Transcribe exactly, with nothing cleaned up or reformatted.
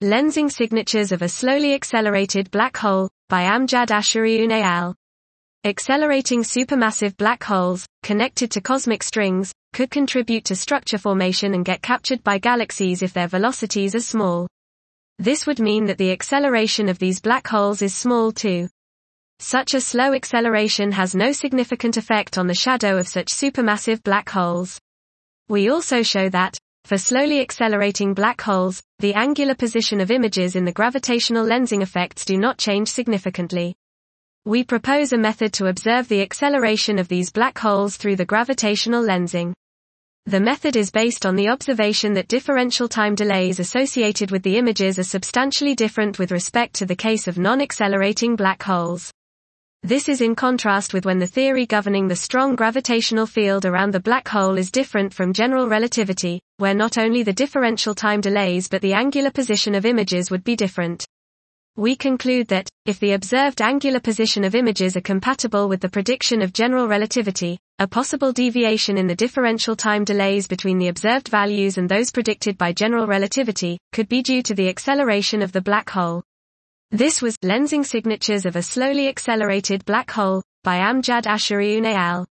Lensing signatures of a slowly accelerated black hole, by Amjad Ashariun et al. Accelerating supermassive black holes, connected to cosmic strings, could contribute to structure formation and get captured by galaxies if their velocities are small. This would mean that the acceleration of these black holes is small too. Such a slow acceleration has no significant effect on the shadow of such supermassive black holes. We also show that, for slowly accelerating black holes, the angular position of images in the gravitational lensing effects do not change significantly. We propose a method to observe the acceleration of these black holes through the gravitational lensing. The method is based on the observation that differential time delays associated with the images are substantially different with respect to the case of non-accelerating black holes. This is in contrast with when the theory governing the strong gravitational field around the black hole is different from general relativity, where not only the differential time delays but the angular position of images would be different. We conclude that, if the observed angular position of images are compatible with the prediction of general relativity, a possible deviation in the differential time delays between the observed values and those predicted by general relativity, could be due to the acceleration of the black hole. This was Lensing Signatures of a Slowly Accelerated Black Hole, by Amjad Ashariun et al.